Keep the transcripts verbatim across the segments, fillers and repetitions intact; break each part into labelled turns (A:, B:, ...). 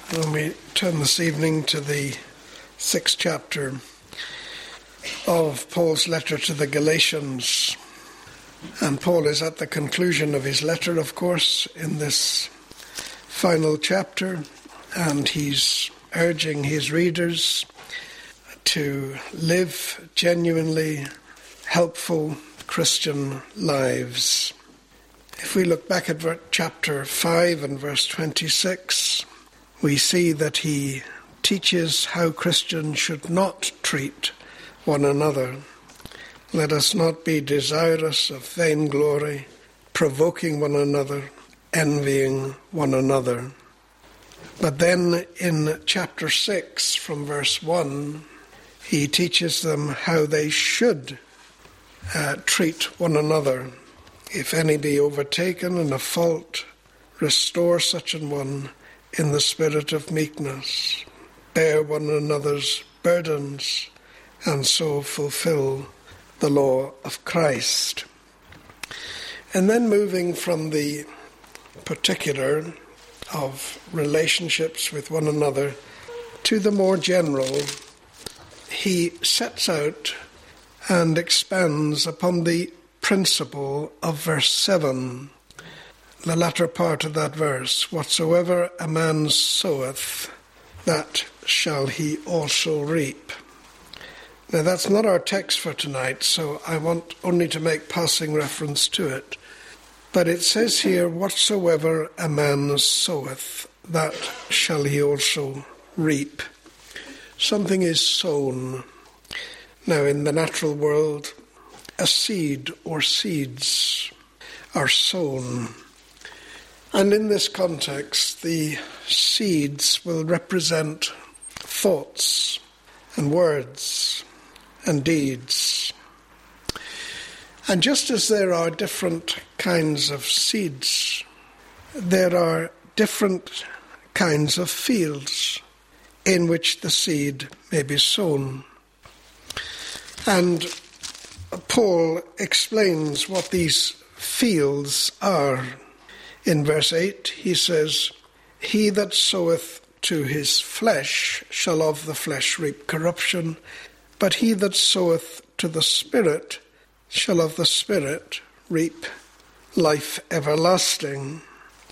A: And we turn this evening to the sixth chapter of Paul's letter to the Galatians. And Paul is at the conclusion of his letter, of course, in this final chapter, and he's urging his readers to live genuinely helpful Christian lives. If we look back at chapter five and verse twenty-six, we see that he teaches how Christians should not treat one another. Let us not be desirous of vainglory, provoking one another, envying one another. But then in chapter six, from verse one, he teaches them how they should uh, treat one another. If any be overtaken in a fault, restore such an one in the spirit of meekness. Bear one another's burdens, and so fulfill the law of Christ. And then moving from the particular of relationships with one another to the more general, he sets out and expands upon the principle of verse seven, the latter part of that verse. Whatsoever a man soweth, that shall he also reap. Now that's not our text for tonight, so I want only to make passing reference to it. But it says here, whatsoever a man soweth, that shall he also reap. Something is sown. Now in the natural world, a seed or seeds are sown. And in this context, the seeds will represent thoughts and words and deeds. And just as there are different kinds of seeds, there are different kinds of fields in which the seed may be sown. And Paul explains what these fields are. In verse eight, he says, He that soweth to his flesh shall of the flesh reap corruption, but he that soweth to the Spirit shall of the Spirit reap life everlasting.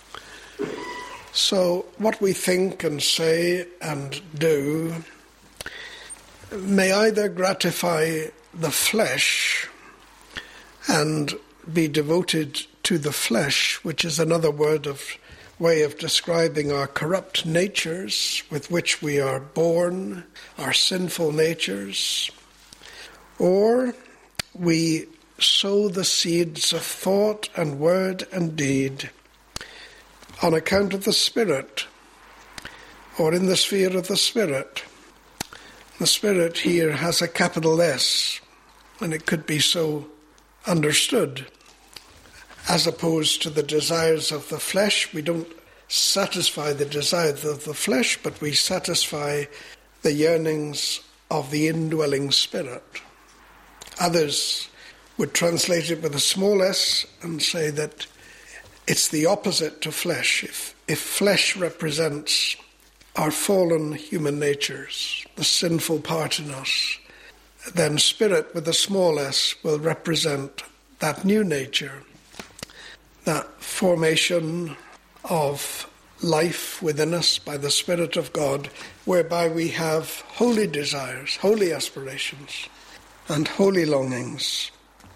A: So what we think and say and do may either gratify the flesh and be devoted to the flesh, which is another word of way of describing our corrupt natures with which we are born, our sinful natures, or we sow the seeds of thought and word and deed on account of the Spirit, or in the sphere of the Spirit. The Spirit here has a capital S, and it could be so understood. As opposed to the desires of the flesh, we don't satisfy the desires of the flesh, but we satisfy the yearnings of the indwelling Spirit. Others would translate it with a small s and say that it's the opposite to flesh. If, if flesh represents our fallen human natures, the sinful part in us, then Spirit with a small s will represent that new nature, that formation of life within us by the Spirit of God, whereby we have holy desires, holy aspirations, and holy longings.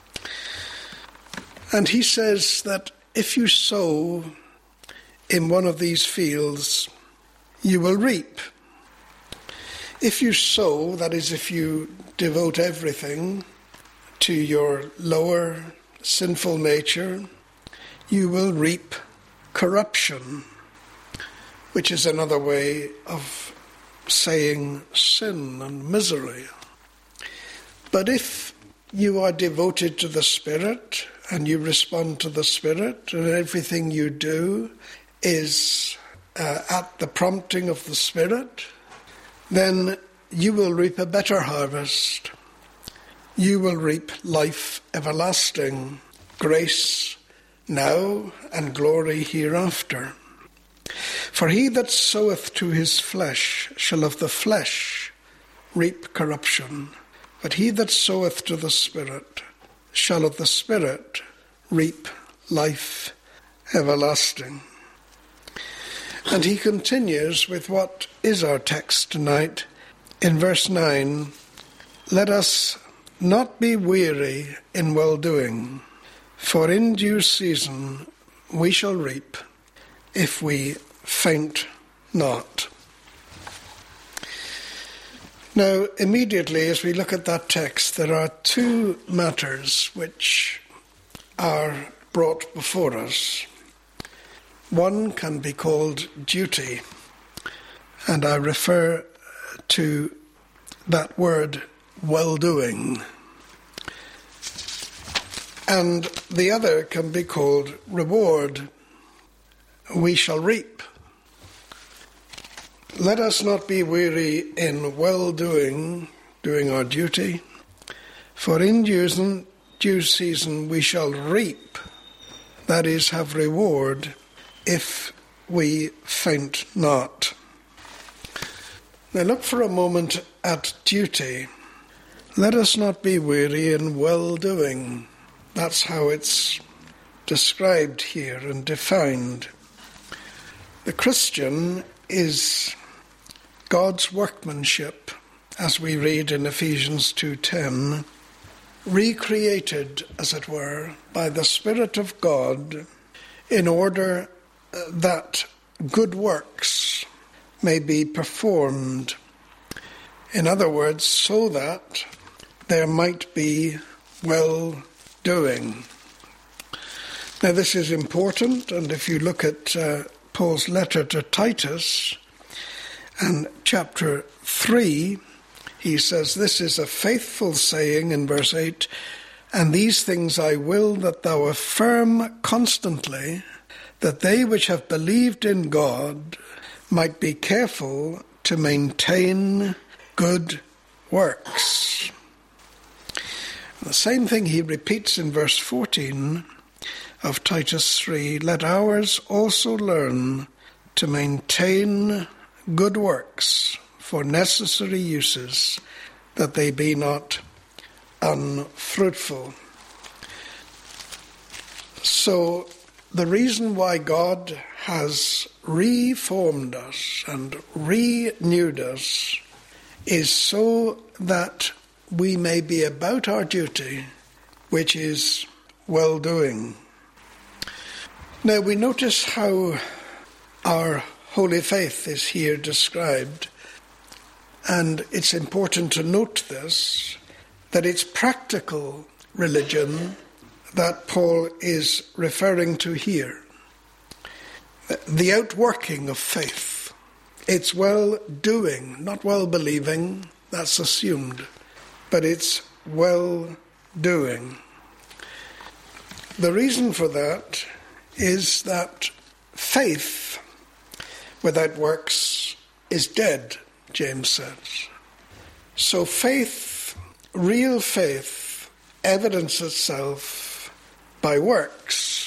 A: And he says that if you sow in one of these fields, you will reap. If you sow, that is, if you devote everything to your lower sinful nature, you will reap corruption, which is another way of saying sin and misery. But if you are devoted to the Spirit and you respond to the Spirit, and everything you do is uh, at the prompting of the Spirit, then you will reap a better harvest. You will reap life everlasting, grace now and glory hereafter. For he that soweth to his flesh shall of the flesh reap corruption, but he that soweth to the Spirit shall of the Spirit reap life everlasting. And he continues with what is our text tonight in verse nine. Let us not be weary in well-doing, for in due season we shall reap if we faint not. Now, immediately as we look at that text, there are two matters which are brought before us. One can be called duty, and I refer to that word well-doing. And the other can be called reward. We shall reap. Let us not be weary in well-doing, doing our duty, for in due, due season we shall reap, that is, have reward, if we faint not. Now look for a moment at duty. Let us not be weary in well-doing. That's how it's described here and defined. The Christian is God's workmanship, as we read in Ephesians two ten, recreated, as it were, by the Spirit of God in order that good works may be performed. In other words, so that there might be well-doing. Now this is important, and if you look at uh, Paul's letter to Titus, and chapter three, he says, this is a faithful saying in verse eight, and these things I will that thou affirm constantly, that they which have believed in God might be careful to maintain good works. The same thing he repeats in verse fourteen of Titus three, let ours also learn to maintain good works for necessary uses, that they be not unfruitful. So the reason why God has reformed us and renewed us is so that we may be about our duty, which is well-doing. Now we notice how our holy faith is here described, and it's important to note this, that it's practical religion that Paul is referring to here. The outworking of faith. It's well-doing, not well-believing, that's assumed, but it's well-doing. The reason for that is that faith without works is dead, James says. So faith, real faith, evidences itself by works.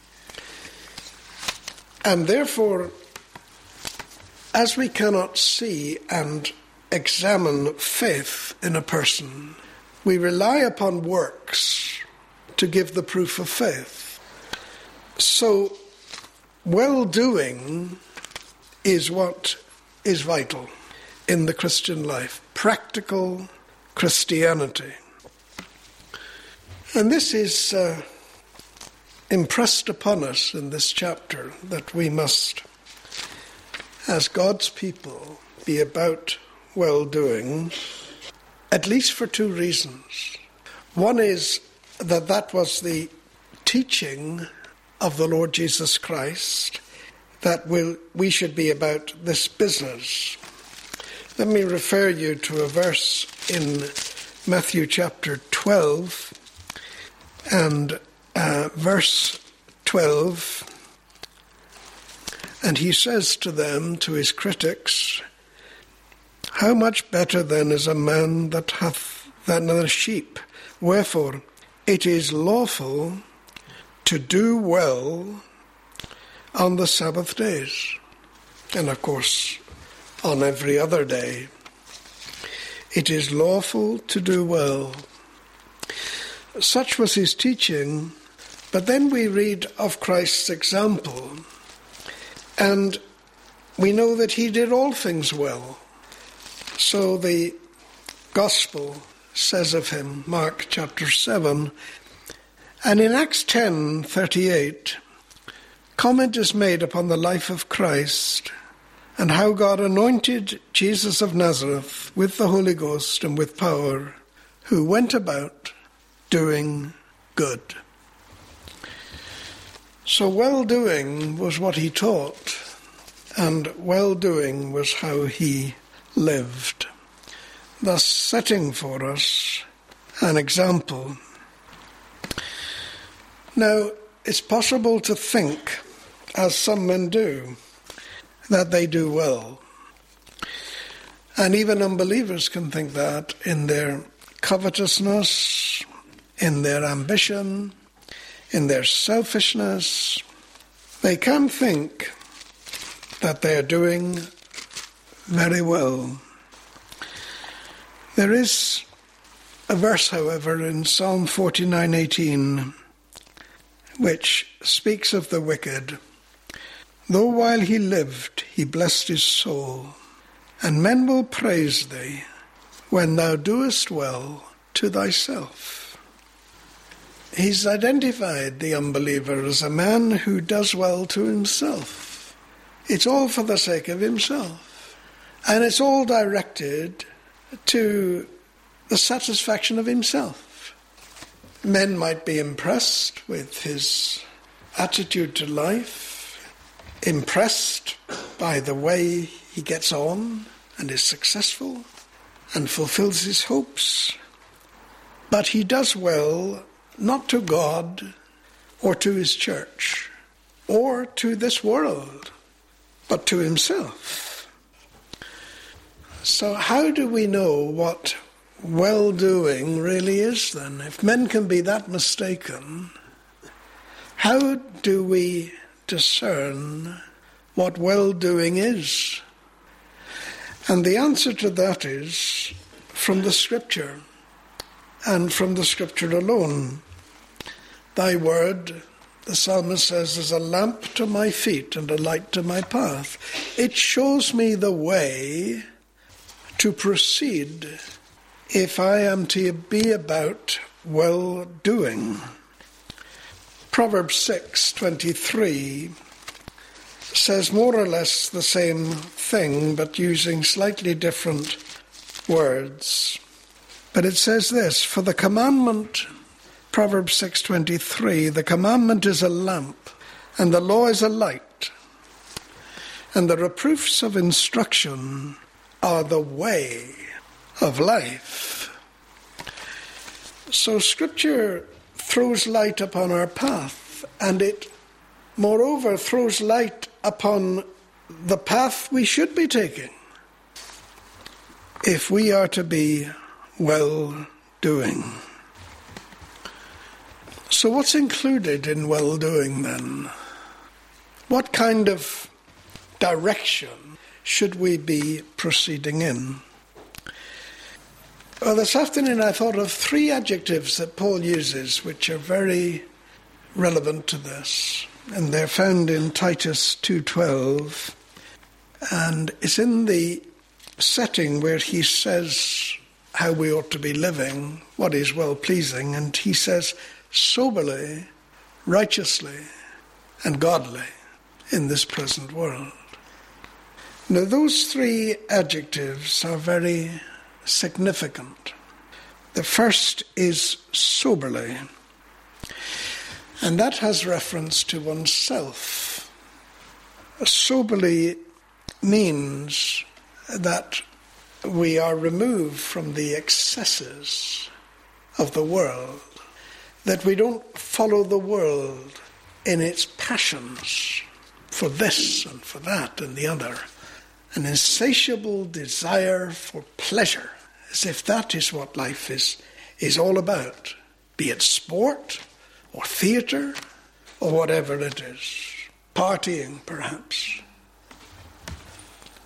A: And therefore, as we cannot see and examine faith in a person, we rely upon works to give the proof of faith. So, well-doing is what is vital in the Christian life, practical Christianity. And this is uh, impressed upon us in this chapter, that we must, as God's people, be about well-doing, at least for two reasons. One is that that was the teaching of the Lord Jesus Christ, that we'll, we should be about this business. Let me refer you to a verse in Matthew chapter twelve, and uh, verse twelve, and he says to them, to his critics, how much better then is a man that hath than a sheep? Wherefore it is lawful to do well on the Sabbath days. and of course on every other day. It is lawful to do well. Such was his teaching, but then we read of Christ's example, and we know that he did all things well. So the Gospel says of him, Mark chapter seven, and in Acts ten thirty-eight, comment is made upon the life of Christ and how God anointed Jesus of Nazareth with the Holy Ghost and with power, who went about doing good. So well-doing was what he taught, and well-doing was how he lived, thus setting for us an example. Now, it's possible to think, as some men do, that they do well. And even unbelievers can think that in their covetousness, in their ambition, in their selfishness. They can think that they are doing very well. There is a verse, however, in Psalm forty-nine eighteen, which speaks of the wicked. Though while he lived, he blessed his soul, and men will praise thee when thou doest well to thyself. He's identified the unbeliever as a man who does well to himself. It's all for the sake of himself, and it's all directed to the satisfaction of himself. Men might be impressed with his attitude to life, impressed by the way he gets on and is successful and fulfills his hopes. But he does well not to God or to his church or to this world, but to himself. So how do we know what well-doing really is then? If men can be that mistaken, how do we discern what well-doing is? And the answer to that is from the Scripture, and from the Scripture alone. Thy word, the psalmist says, is a lamp to my feet and a light to my path. It shows me the way to proceed if I am to be about well-doing. Proverbs six twenty-three says more or less the same thing, but using slightly different words. But it says this, for the commandment, Proverbs six twenty-three, the commandment is a lamp, and the law is a light, and the reproofs of instruction are the way of life. So Scripture throws light upon our path, and it, moreover, throws light upon the path we should be taking if we are to be well-doing. So what's included in well-doing then? What kind of direction should we be proceeding in? Well, this afternoon I thought of three adjectives that Paul uses which are very relevant to this, and they're found in Titus two twelve, and it's in the setting where he says how we ought to be living, what is well-pleasing, and he says soberly, righteously, and godly in this present world. Now, those three adjectives are very significant. The first is soberly, and that has reference to oneself. Soberly means that we are removed from the excesses of the world, that we don't follow the world in its passions for this and for that and the other, an insatiable desire for pleasure, as if that is what life is, is all about, be it sport or theatre or whatever it is, partying perhaps.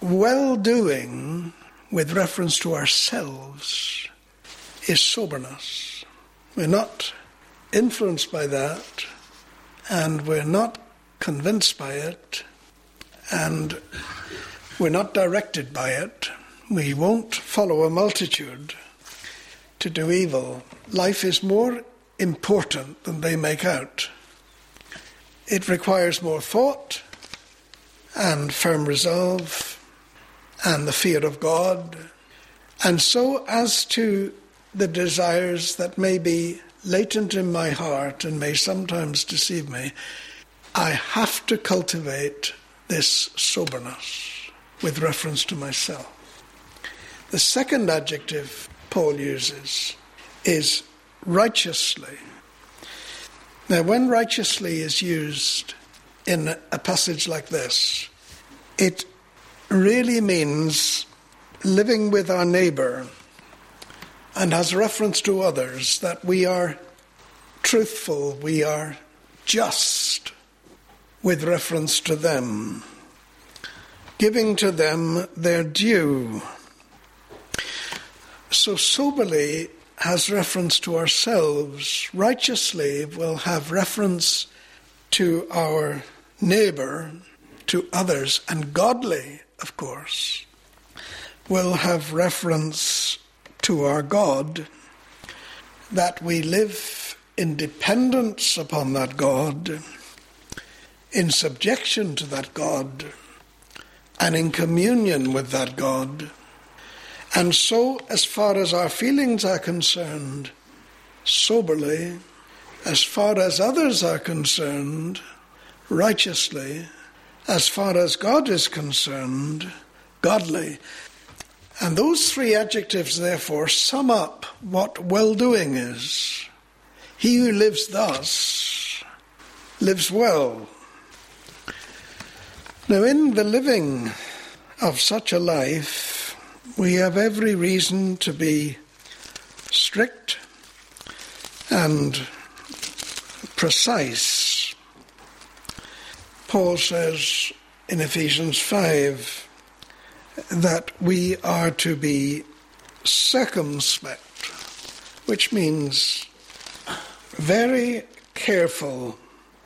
A: well-doing with reference to ourselves is soberness. We're not influenced by that, and we're not convinced by it, and we're not directed by it. We won't follow a multitude to do evil. Life is more important than they make out. It requires more thought and firm resolve and the fear of God. And so as to the desires that may be latent in my heart and may sometimes deceive me, I have to cultivate this soberness with reference to myself. The second adjective Paul uses is righteously. Now, when righteously is used in a passage like this, it really means living with our neighbour and has reference to others, that we are truthful, we are just with reference to them, giving to them their due. So soberly has reference to ourselves. Righteously will have reference to our neighbour, to others, and godly, of course, will have reference to our God, that we live in dependence upon that God, in subjection to that God, and in communion with that God. And so, as far as our feelings are concerned, soberly, as far as others are concerned, righteously, as far as God is concerned, godly. And those three adjectives, therefore, sum up what well-doing is. He who lives thus lives well. Now, in the living of such a life, we have every reason to be strict and precise. Paul says in Ephesians five that we are to be circumspect, which means very careful.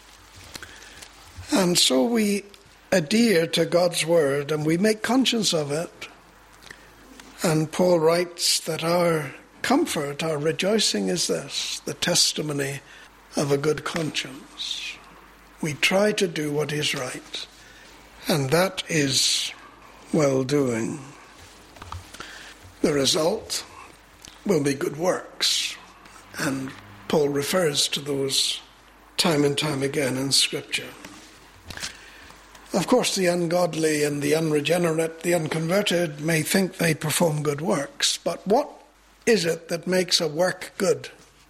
A: And so we adhere to God's word and we make conscience of it. And Paul writes that our comfort, our rejoicing is this, the testimony of a good conscience. We try to do what is right, and that is well-doing. The result will be good works, and Paul refers to those time and time again in Scripture. Of course, the ungodly and the unregenerate, the unconverted, may think they perform good works, but what is it that makes a work good?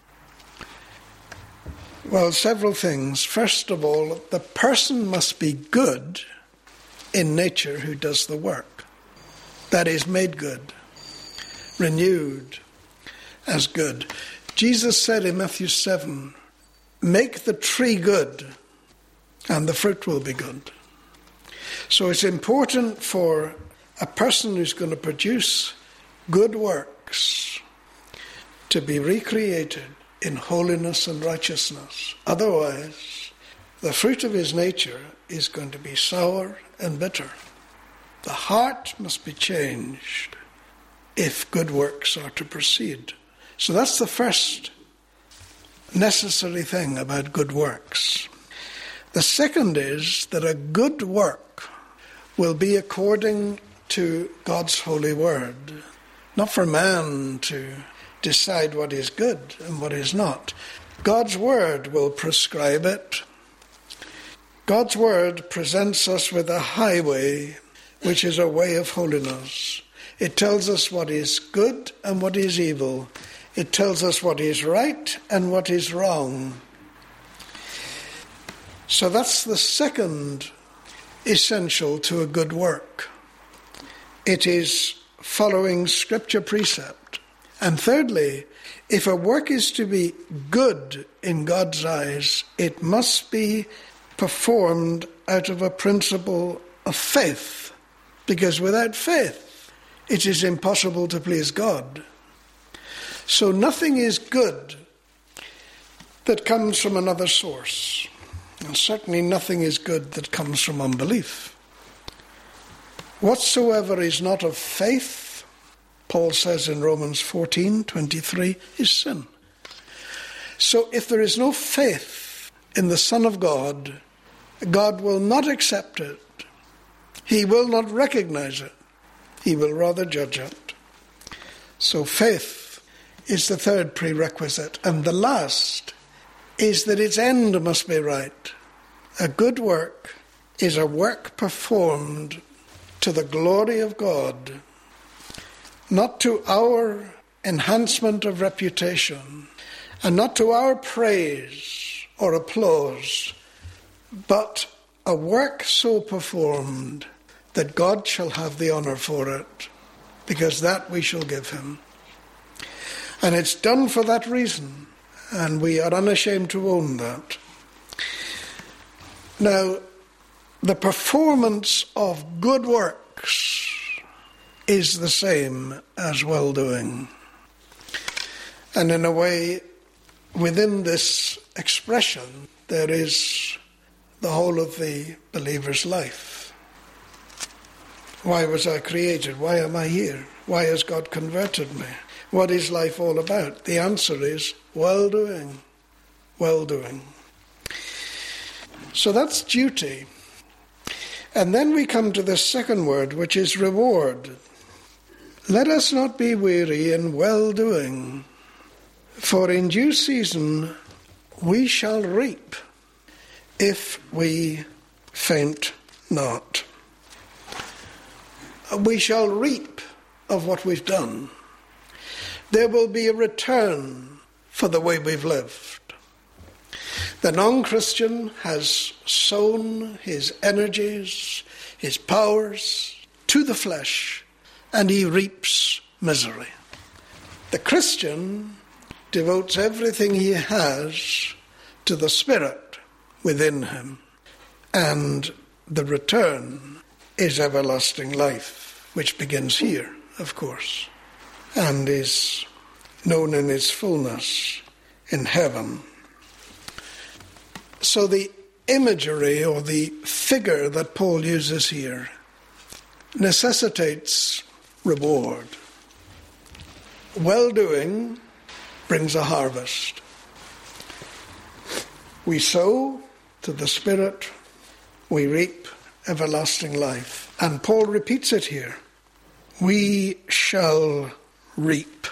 A: Well, several things. First of all, the person must be good in nature who does the work. That is, made good, renewed as good. Jesus said in Matthew seven, "Make the tree good, and the fruit will be good." So it's important for a person who's going to produce good works to be recreated in holiness and righteousness. Otherwise, the fruit of his nature is going to be sour and bitter. The heart must be changed if good works are to proceed. So that's the first necessary thing about good works. The second is that a good work will be according to God's holy word, not for man to decide what is good and what is not. God's word will prescribe it. God's word presents us with a highway, which is a way of holiness. It tells us what is good and what is evil. It tells us what is right and what is wrong. So that's the second essential to a good work. It is following Scripture precept. And thirdly, if a work is to be good in God's eyes, it must be performed out of a principle of faith, because without faith it is impossible to please God. So nothing is good that comes from another source, and certainly nothing is good that comes from unbelief. Whatsoever is not of faith, Paul says in Romans fourteen twenty-three, is sin. So if there is no faith in the Son of God, God will not accept it. He will not recognize it. He will rather judge it. So faith is the third prerequisite. And the last is that its end must be right. A good work is a work performed to the glory of God, not to our enhancement of reputation, and not to our praise or applause, but a work so performed that God shall have the honour for it, because that we shall give him. And it's done for that reason, and we are unashamed to own that. Now, the performance of good works is the same as well-doing. And in a way, within this expression, there is the whole of the believer's life. Why was I created? Why am I here? Why has God converted me? What is life all about? The answer is well-doing. Well-doing. So that's duty. And then we come to the second word, which is reward. Let us not be weary in well-doing, for in due season we shall reap if we faint not. We shall reap of what we've done. There will be a return for the way we've lived. The non-Christian has sown his energies, his powers to the flesh, and he reaps misery. The Christian devotes everything he has to the Spirit within him, and the return is everlasting life, which begins here, of course, and is known in its fullness in heaven. So the imagery or the figure that Paul uses here necessitates reward. Well-doing brings a harvest. We sow to the Spirit, we reap everlasting life. And Paul repeats it here. We shall reap.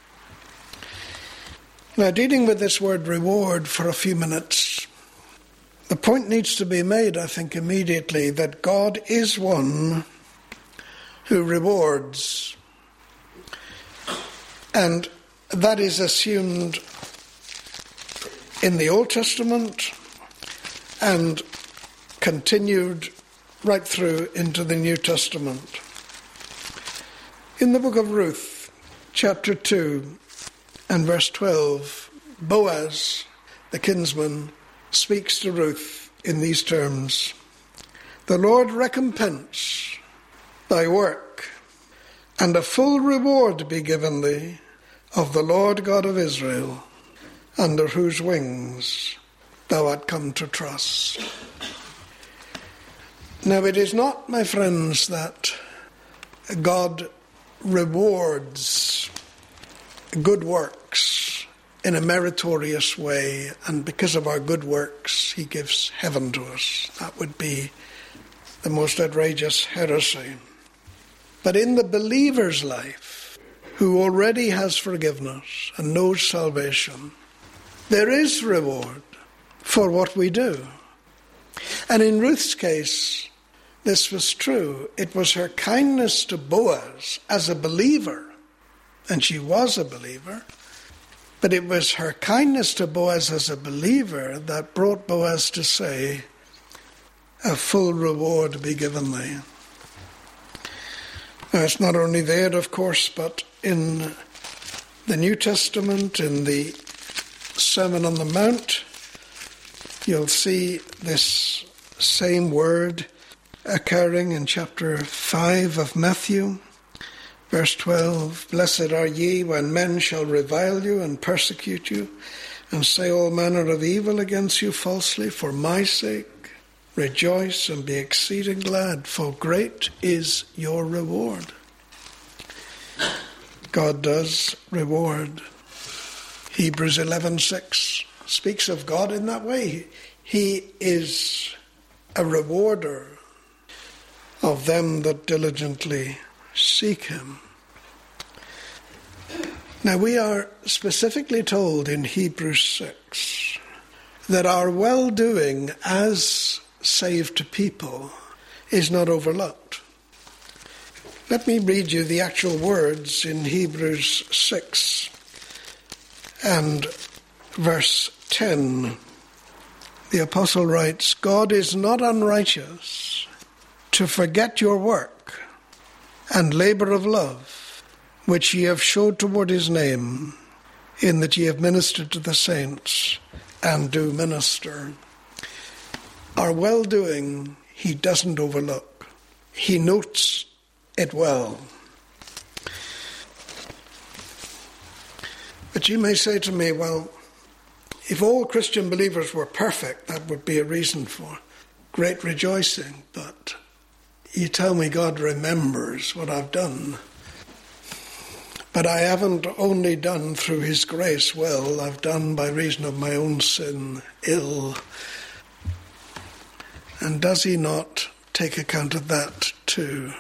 A: Now, dealing with this word reward for a few minutes, the point needs to be made, I think, immediately that God is one who rewards. And that is assumed in the Old Testament and continued right through into the New Testament. In the book of Ruth, chapter two and verse twelve, Boaz, the kinsman, speaks to Ruth in these terms: "The Lord recompense thy work, and a full reward be given thee of the Lord God of Israel, under whose wings thou art come to trust." Now, it is not, my friends, that God rewards good works in a meritorious way, and because of our good works he gives heaven to us. That would be the most outrageous heresy. But in the believer's life, who already has forgiveness and knows salvation, there is reward for what we do. And in Ruth's case, this was true. It was her kindness to Boaz as a believer, and she was a believer, but it was her kindness to Boaz as a believer that brought Boaz to say, "A full reward be given thee." Now, it's not only there, of course, but in the New Testament, in the Sermon on the Mount, you'll see this same word occurring in chapter five of Matthew, verse twelve. Blessed are ye when men shall revile you and persecute you, and say all manner of evil against you falsely for my sake. Rejoice and be exceeding glad, for great is your reward. God does reward. Hebrews eleven six speaks of God in that way. He is a rewarder of them that diligently seek him. Now we are specifically told in Hebrews six that our well-doing as saved people is not overlooked. Let me read you the actual words in Hebrews six and verse ten. The apostle writes, God is not unrighteous to forget your work and labour of love, which ye have showed toward his name, in that ye have ministered to the saints and do minister. Our well-doing he doesn't overlook. He notes it well. But you may say to me, well, if all Christian believers were perfect, that would be a reason for great rejoicing. But you tell me God remembers what I've done. But I haven't only done through his grace well, I've done by reason of my own sin ill. And does he not take account of that too?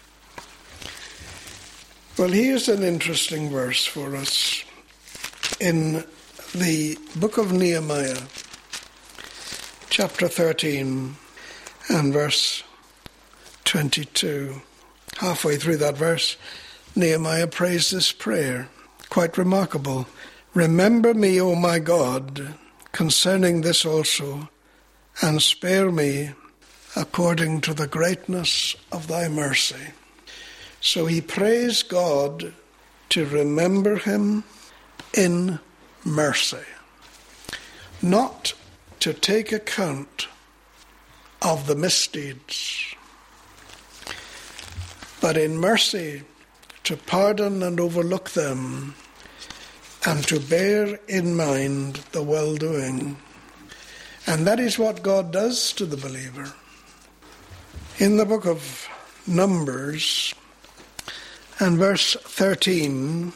A: Well, here's an interesting verse for us in the book of Nehemiah, chapter thirteen and verse twenty-two. Halfway through that verse, Nehemiah prays this prayer, quite remarkable. Remember me, O my God, concerning this also, and spare me according to the greatness of thy mercy. So he prays God to remember him in mercy, not to take account of the misdeeds, but in mercy to pardon and overlook them and to bear in mind the well-doing. And that is what God does to the believer. In the book of Numbers and verse thirteen,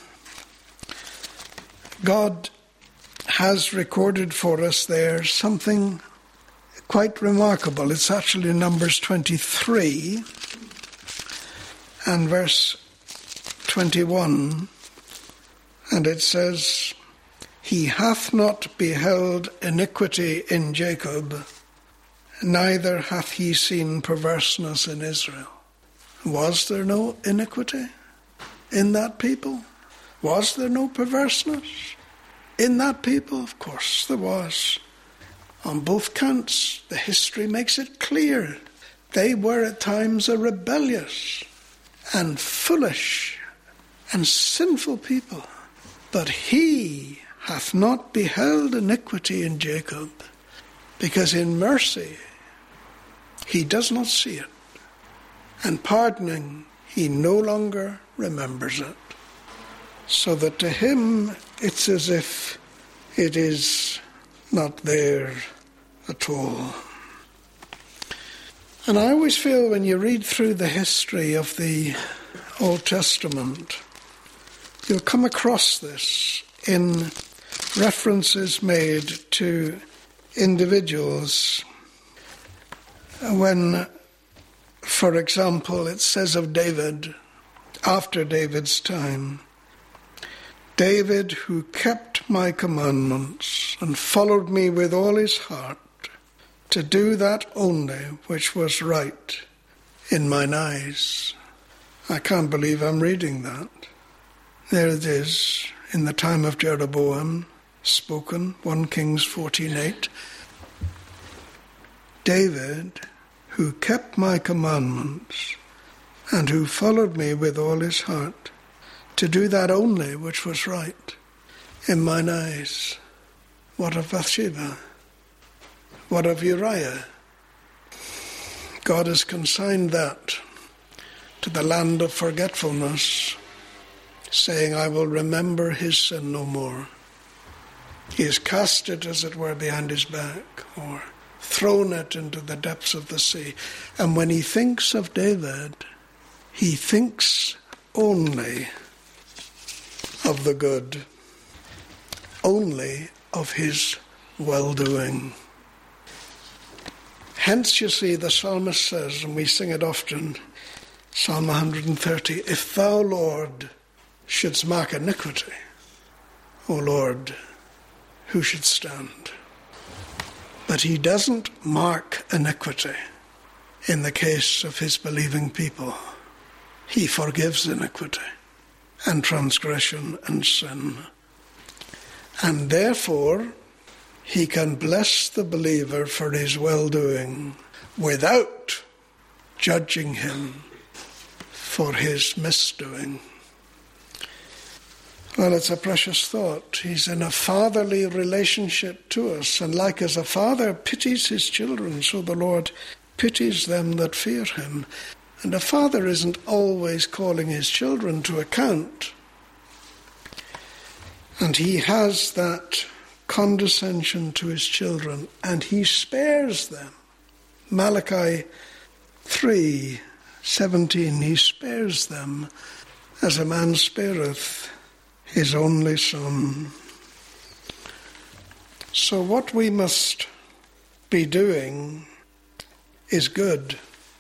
A: God has recorded for us there something quite remarkable. It's actually Numbers twenty-three and verse twenty-one, and it says, He hath not beheld iniquity in Jacob, neither hath he seen perverseness in Israel. Was there no iniquity in that people? Was there no perverseness in that people? Of course there was. On both counts, the history makes it clear. They were at times a rebellious and foolish and sinful people. But he hath not beheld iniquity in Jacob, because in mercy he does not see it, and pardoning he no longer remembers it. So that to him it's as if it is not there at all. And I always feel when you read through the history of the Old Testament, you'll come across this in references made to individuals when, for example, it says of David, after David's time, David, who kept my commandments and followed me with all his heart, to do that only which was right in mine eyes. I can't believe I'm reading that. There it is, in the time of Jeroboam, spoken, First Kings fourteen eight. David, who kept my commandments and who followed me with all his heart, to do that only which was right in mine eyes. What of Bathsheba? What of Uriah? God has consigned that to the land of forgetfulness, saying, I will remember his sin no more. He has cast it, as it were, behind his back, or thrown it into the depths of the sea. And when he thinks of David, he thinks only of the good, only of his well-doing. Hence, you see, the psalmist says, and we sing it often, Psalm one hundred thirty, if thou, Lord, shouldst mark iniquity, O Lord, who should stand? But he doesn't mark iniquity in the case of his believing people. He forgives iniquity and transgression and sin. And therefore, he can bless the believer for his well-doing without judging him for his misdoing. Well, it's a precious thought. He's in a fatherly relationship to us, and like as a father pities his children, so the Lord pities them that fear him. And a father isn't always calling his children to account. And he has that condescension to his children, and he spares them. Malachi three seventeen, he spares them as a man spareth his only son. So what we must be doing is good.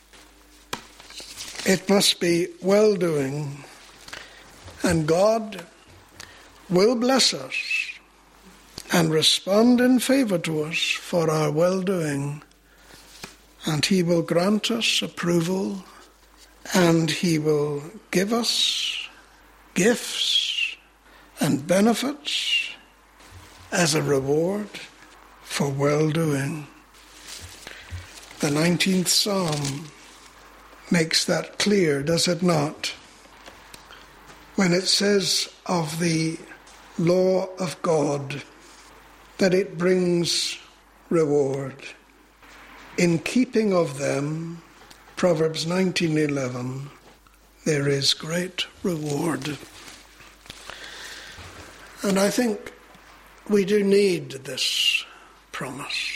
A: It must be well-doing, and God will bless us and respond in favour to us for our well-doing, and he will grant us approval, and he will give us gifts and benefits as a reward for well-doing. The nineteenth Psalm makes that clear, does it not? When it says of the law of God that it brings reward. In keeping of them, Proverbs nineteen eleven, there is great reward. And I think we do need this promise.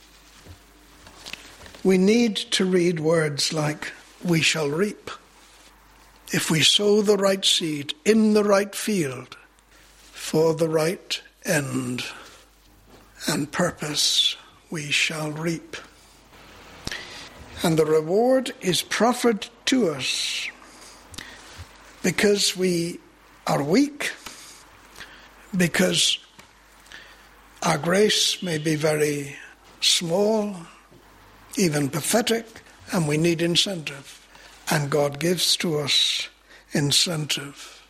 A: We need to read words like, we shall reap. If we sow the right seed in the right field for the right end and purpose, we shall reap. And the reward is proffered to us because we are weak, because our grace may be very small, even pathetic, and we need incentive. And God gives to us incentive.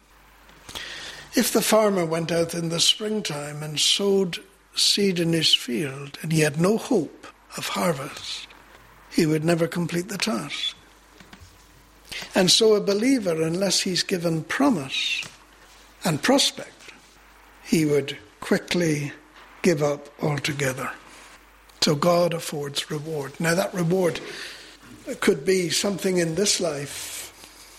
A: If the farmer went out in the springtime and sowed seed in his field and he had no hope of harvest, he would never complete the task. And so a believer, unless he's given promise and prospect, he would quickly give up altogether. So God affords reward. Now that reward could be something in this life.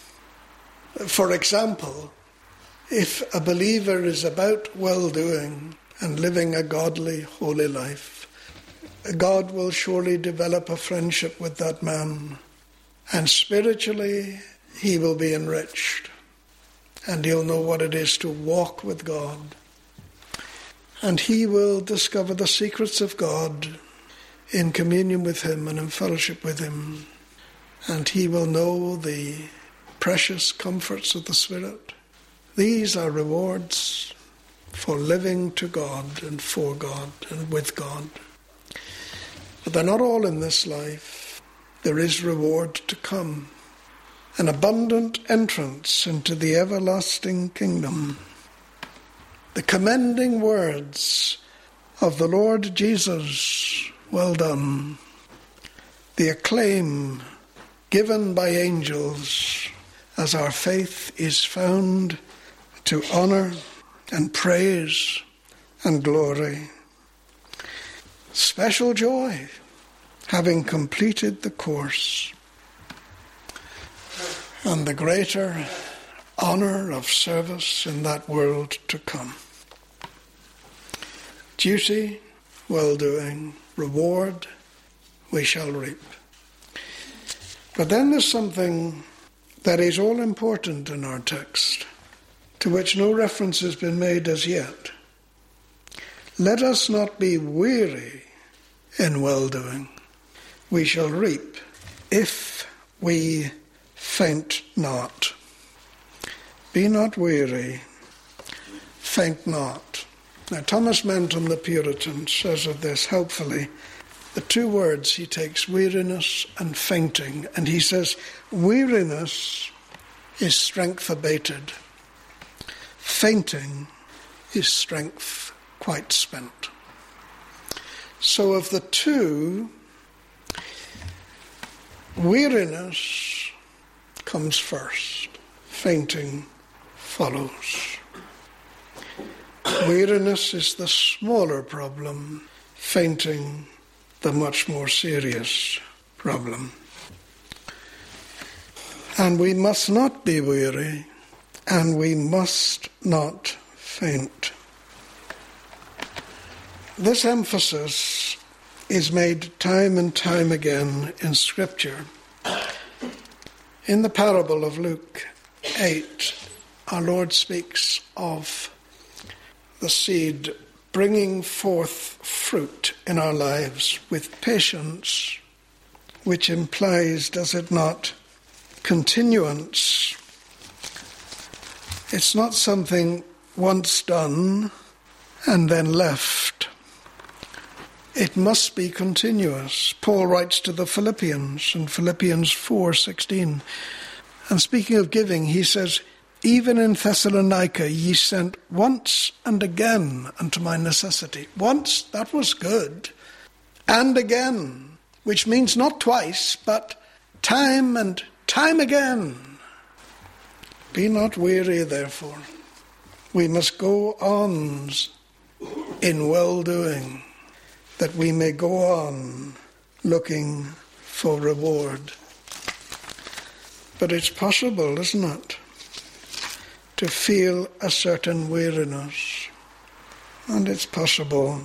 A: For example, if a believer is about well-doing and living a godly, holy life, God will surely develop a friendship with that man, and spiritually he will be enriched, and he'll know what it is to walk with God, and he will discover the secrets of God in communion with him and in fellowship with him. And he will know the precious comforts of the Spirit. These are rewards for living to God and for God and with God. But they're not all in this life. There is reward to come. An abundant entrance into the everlasting kingdom. The commending words of the Lord Jesus, well done. The acclaim given by angels as our faith is found to honour and praise and glory. Special joy having completed the course, and the greater honour of service in that world to come. Duty, well-doing, reward, we shall reap. But then there's something that is all important in our text, to which no reference has been made as yet. Let us not be weary in well-doing. We shall reap if we faint not. Be not weary, faint not. Now, Thomas Manton, the Puritan, says of this helpfully, the two words he takes, weariness and fainting, and he says, weariness is strength abated. Fainting is strength quite spent. So of the two, weariness comes first. Fainting follows. Weariness is the smaller problem. Fainting, the much more serious problem. And we must not be weary, and we must not faint. This emphasis is made time and time again in Scripture. In the parable of Luke eight, our Lord speaks of the seed bringing forth fruit in our lives with patience, which implies, does it not, continuance. It's not something once done and then left. It must be continuous. Paul writes to the Philippians in Philippians four sixteen. And speaking of giving, he says, even in Thessalonica ye sent once and again unto my necessity. Once, that was good. And again, which means not twice, but time and time again. Be not weary, therefore. We must go on in well-doing, that we may go on looking for reward. But it's possible, isn't it, to feel a certain weariness. And it's possible,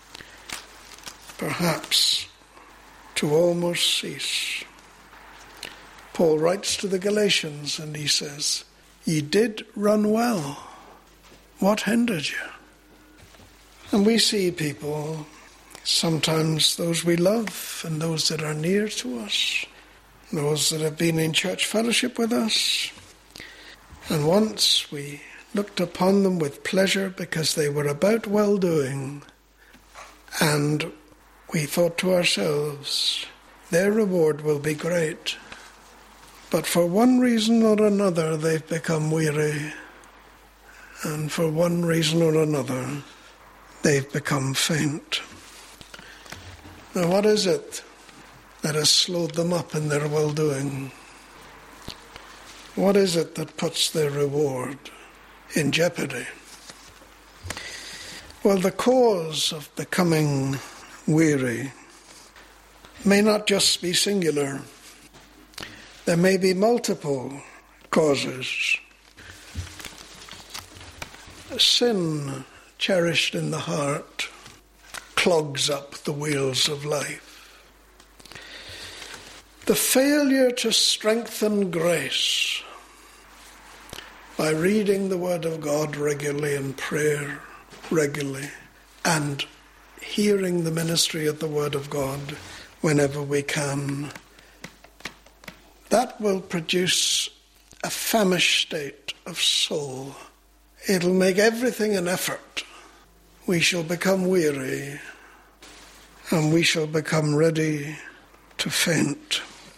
A: perhaps, to almost cease. Paul writes to the Galatians and he says, ye did run well. What hindered you? And we see people, sometimes those we love and those that are near to us, those that have been in church fellowship with us, and once we looked upon them with pleasure because they were about well-doing, and we thought to ourselves, their reward will be great. But for one reason or another, they've become weary, and for one reason or another, they've become faint. Now, what is it that has slowed them up in their well-doing? What is it that puts their reward in jeopardy? Well, the cause of becoming weary may not just be singular. There may be multiple causes. Sin cherished in the heart clogs up the wheels of life. The failure to strengthen grace by reading the Word of God regularly and prayer regularly and hearing the ministry of the Word of God whenever we can, that will produce a famished state of soul. It'll make everything an effort. We shall become weary and we shall become ready to faint.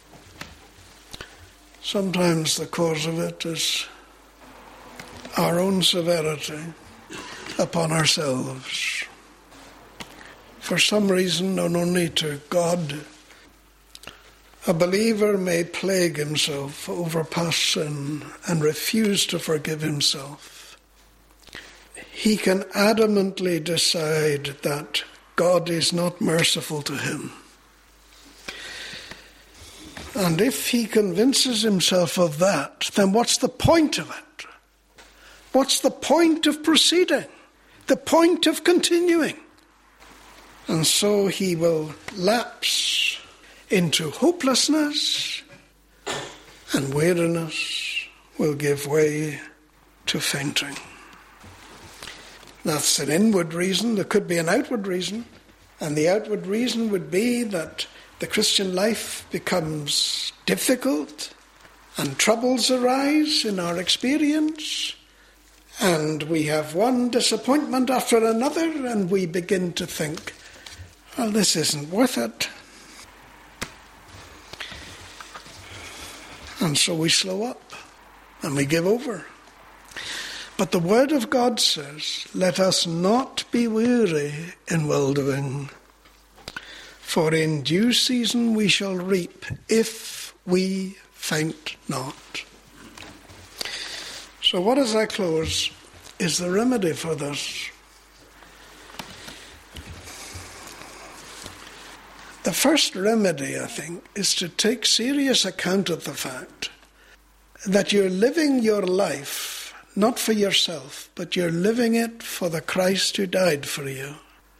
A: Sometimes the cause of it is our own severity upon ourselves. For some reason, or no need to, God, a believer may plague himself over past sin and refuse to forgive himself. He can adamantly decide that God is not merciful to him. And if he convinces himself of that, then what's the point of it? What's the point of proceeding? The point of continuing? And so he will lapse into hopelessness, and weariness will give way to fainting. That's an inward reason. There could be an outward reason. And the outward reason would be that the Christian life becomes difficult and troubles arise in our experience, and we have one disappointment after another, and we begin to think, well, this isn't worth it. And so we slow up and we give over. But the Word of God says, let us not be weary in well-doing, for in due season we shall reap if we faint not. So what, as I close, is the remedy for this? The first remedy, I think, is to take serious account of the fact that you're living your life not for yourself, but you're living it for the Christ who died for you.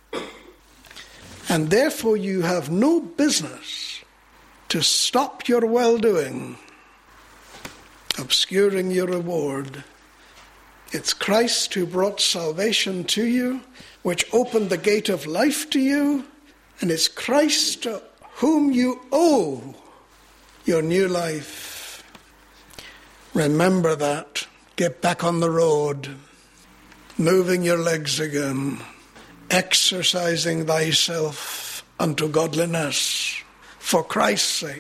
A: And therefore you have no business to stop your well-doing, obscuring your reward. It's Christ who brought salvation to you, which opened the gate of life to you, and it's Christ to whom you owe your new life. Remember that. Get back on the road, moving your legs again, exercising thyself unto godliness for Christ's sake.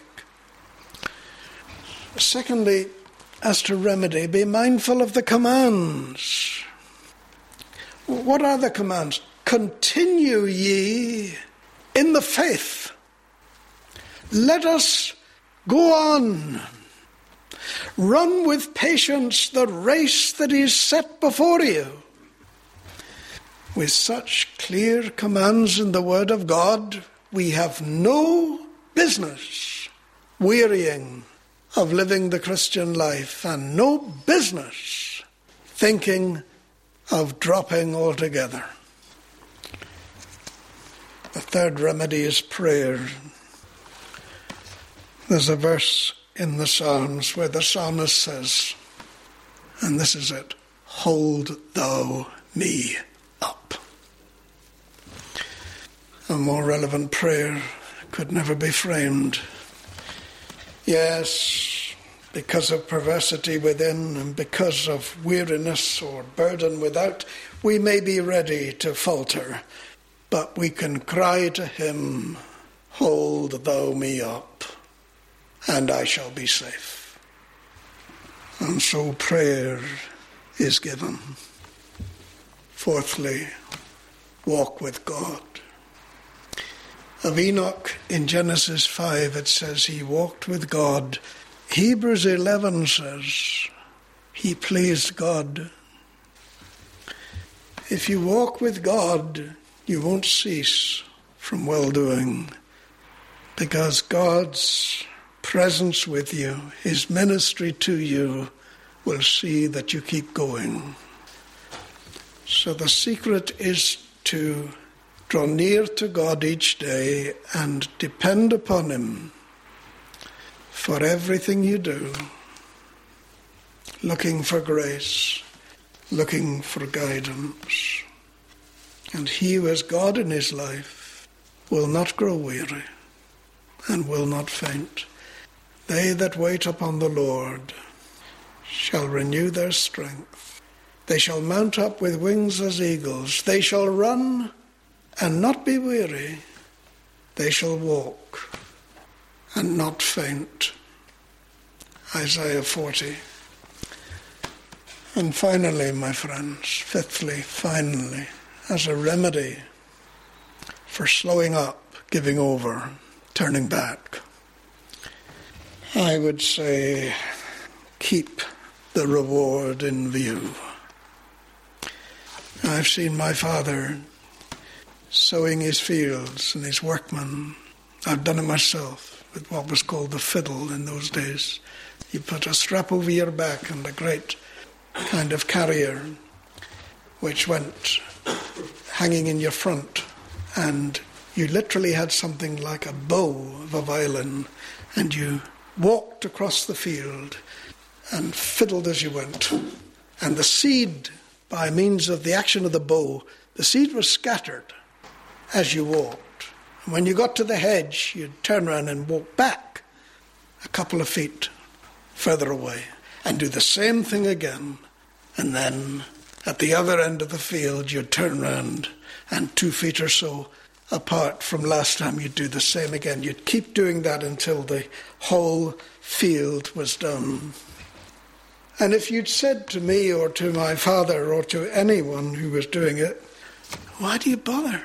A: Secondly, as to remedy, be mindful of the commands. What are the commands? Continue ye in the faith. Let us go on. Run with patience the race that is set before you. With such clear commands in the Word of God, we have no business wearying of living the Christian life, and no business thinking of dropping altogether. The third remedy is prayer. There's a verse in the Psalms where the psalmist says, and this is it, hold thou me up. A more relevant prayer could never be framed. Yes, because of perversity within and because of weariness or burden without, we may be ready to falter, but we can cry to him, hold thou me up, and I shall be safe. And so prayer is given. Fourthly, walk with God. Of Enoch in Genesis five, it says he walked with God. Hebrews eleven says he pleased God. If you walk with God, you won't cease from well-doing, because God's presence with you, his ministry to you, will see that you keep going. So the secret is to draw near to God each day and depend upon him for everything you do, looking for grace, looking for guidance. And he who has God in his life will not grow weary and will not faint. They that wait upon the Lord shall renew their strength. They shall mount up with wings as eagles. They shall run and not be weary. They shall walk and not faint. Isaiah forty. And finally, my friends, fifthly, finally, as a remedy for slowing up, giving over, turning back, I would say keep the reward in view. I've seen my father sowing his fields and his workmen. I've done it myself. with what was called the fiddle in those days. You put a strap over your back and a great kind of carrier which went hanging in your front, and you literally had something like a bow of a violin, and you walked across the field and fiddled as you went. And the seed, by means of the action of the bow, the seed was scattered as you walked. And when you got to the hedge, you'd turn around and walk back a couple of feet further away and do the same thing again. And then at the other end of the field, you'd turn around and two feet or so apart from last time, you'd do the same again. You'd keep doing that until the whole field was done. And if you'd said to me or to my father or to anyone who was doing it, why do you bother?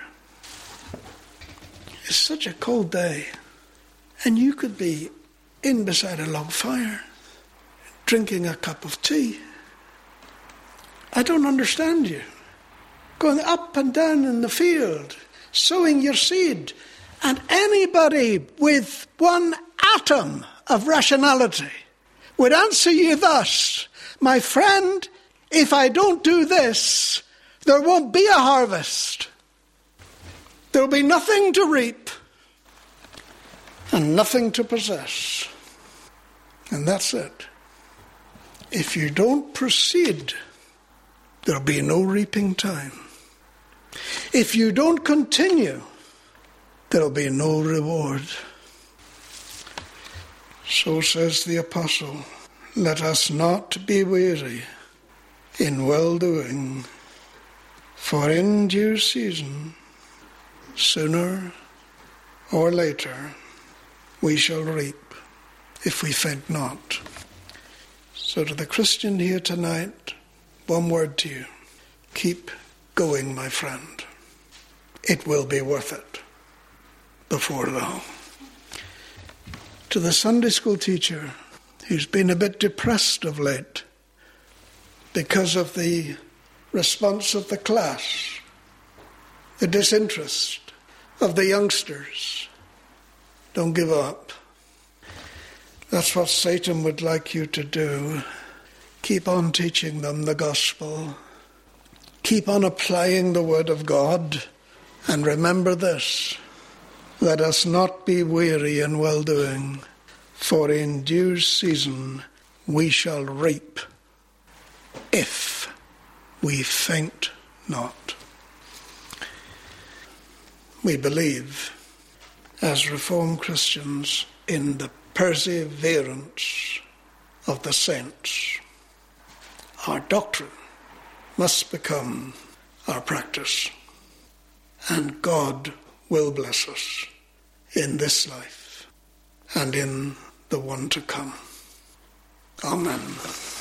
A: It's such a cold day, and you could be in beside a log fire, drinking a cup of tea. I don't understand you. Going up and down in the field, sowing your seed, and anybody with one atom of rationality would answer you thus: my friend, if I don't do this, there won't be a harvest. There'll be nothing to reap and nothing to possess. And that's it. If you don't proceed, there'll be no reaping time. If you don't continue, there'll be no reward. So says the apostle, let us not be weary in well-doing, for in due season, sooner or later, we shall reap if we faint not. So to the Christian here tonight, one word to you: keep going, my friend. It will be worth it before long. To the Sunday school teacher who's been a bit depressed of late because of the response of the class, the disinterest of the youngsters, don't give up. That's what Satan would like you to do. Keep on teaching them the gospel. Keep on applying the word of God. And remember this: let us not be weary in well-doing, for in due season we shall reap if we faint not. We believe, as Reformed Christians, in the perseverance of the saints. Our doctrine must become our practice, and God will bless us in this life and in the one to come. Amen.